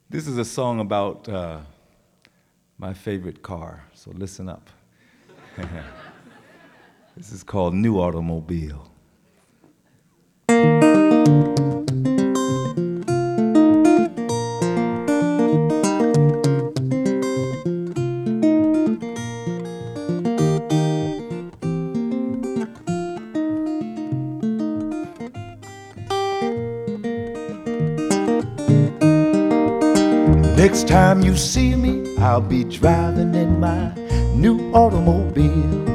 This is a song about my favorite car, so listen up. This is called New Automobile. Next time you see me, I'll be driving in my new automobile.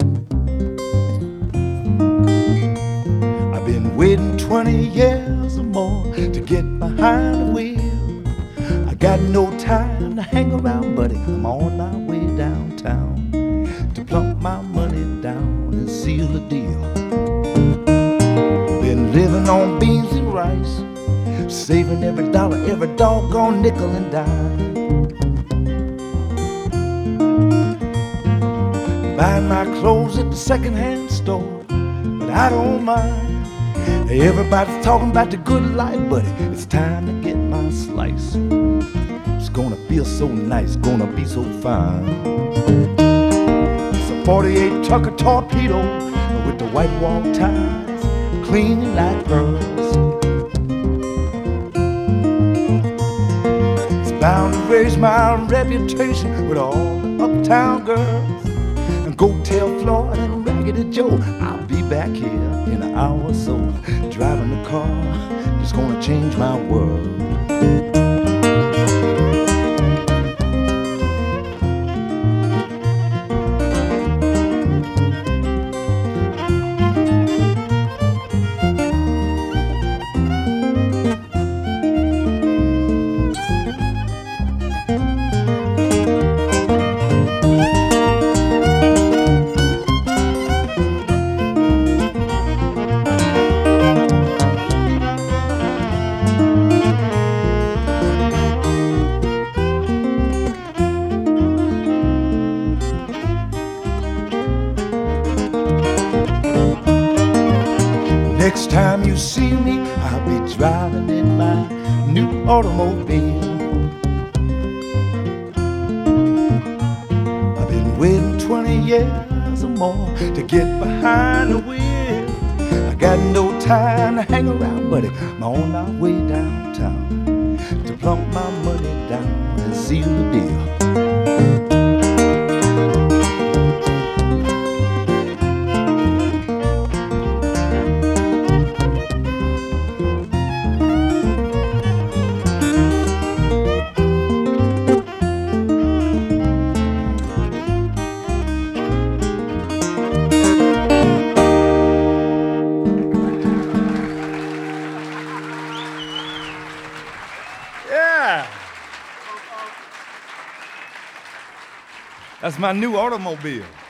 I've been waiting 20 years or more to get behind the wheel. I got no time to hang around, buddy. I'm on my way downtown to plunk my money down and seal a deal. Been living on beans and rice, saving every dollar, every doggone nickel and dime. Buying my clothes at the secondhand store, but I don't mind. Everybody's talking about the good life, buddy. It's time to get my slice. It's gonna feel so nice, gonna be so fine. It's a 48 Tucker Torpedo with the white wall tires, clean like pearls. Bound to raise my reputation with all the uptown girls, and go tell Floyd and Raggedy Joe I'll be back here in an hour or so. Driving the car that's gonna change my world. Next time you see me, I'll be driving in my new automobile. I've been waiting 20 years or more to get behind the wheel. I got no time to hang around, buddy. I'm on my way downtown to plunk my money down and seal the deal. Yeah. That's my new automobile.